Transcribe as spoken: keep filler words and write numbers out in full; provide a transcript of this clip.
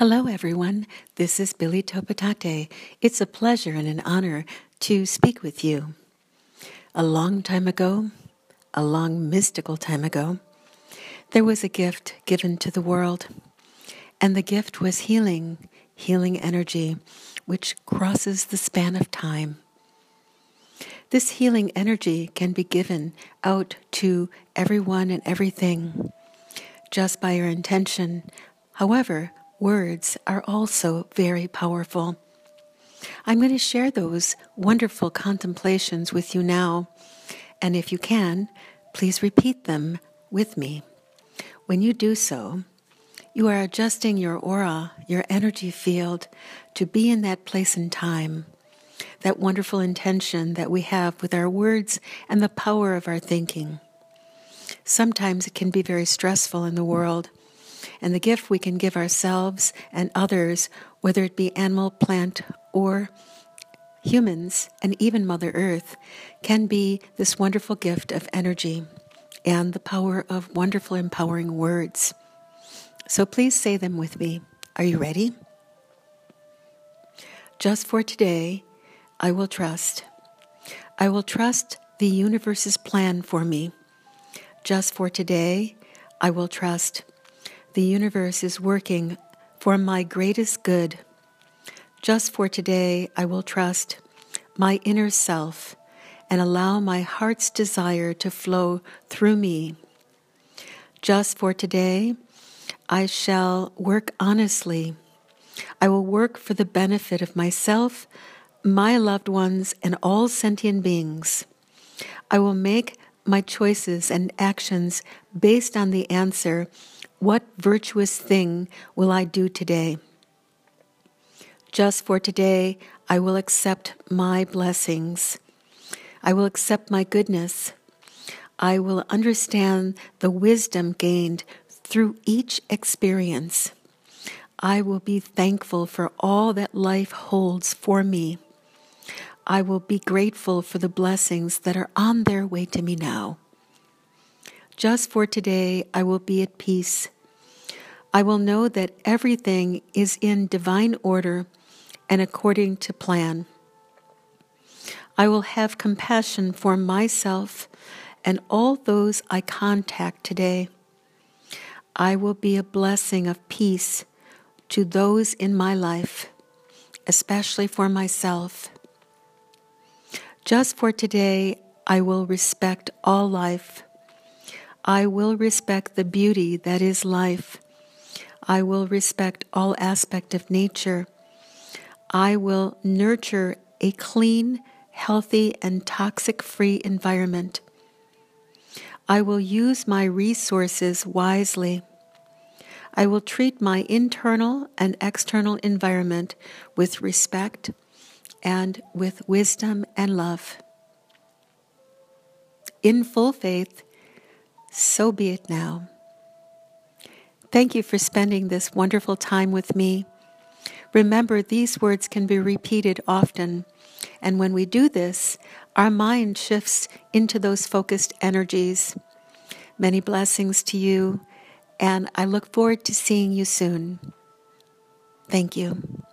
Hello, everyone. This is Billy Topatate. It's a pleasure and an honor to speak with you. A long time ago, a long mystical time ago, there was a gift given to the world, and the gift was healing, healing energy, which crosses the span of time. This healing energy can be given out to everyone and everything just by your intention. However, words are also very powerful. I'm going to share those wonderful contemplations with you now, and if you can, please repeat them with me. When you do so, you are adjusting your aura, your energy field, to be in that place and time, that wonderful intention that we have with our words and the power of our thinking. Sometimes it can be very stressful in the world, and the gift we can give ourselves and others, whether it be animal, plant, or humans, and even Mother Earth, can be this wonderful gift of energy and the power of wonderful, empowering words. So please say them with me. Are you ready? Just for today, I will trust. I will trust the universe's plan for me. Just for today, I will trust. The universe is working for my greatest good. Just for today, I will trust my inner self and allow my heart's desire to flow through me. Just for today, I shall work honestly. I will work for the benefit of myself, my loved ones, and all sentient beings. I will make my choices and actions based on the answer, what virtuous thing will I do today? Just for today, I will accept my blessings. I will accept my goodness. I will understand the wisdom gained through each experience. I will be thankful for all that life holds for me. I will be grateful for the blessings that are on their way to me now. Just for today, I will be at peace. I will know that everything is in divine order and according to plan. I will have compassion for myself and all those I contact today. I will be a blessing of peace to those in my life, especially for myself. Just for today, I will respect all life. I will respect the beauty that is life. I will respect all aspect of nature. I will nurture a clean, healthy, and toxic-free environment. I will use my resources wisely. I will treat my internal and external environment with respect and with wisdom and love. In full faith, so be it now. Thank you for spending this wonderful time with me. Remember, these words can be repeated often, and when we do this, our mind shifts into those focused energies. Many blessings to you, and I look forward to seeing you soon. Thank you.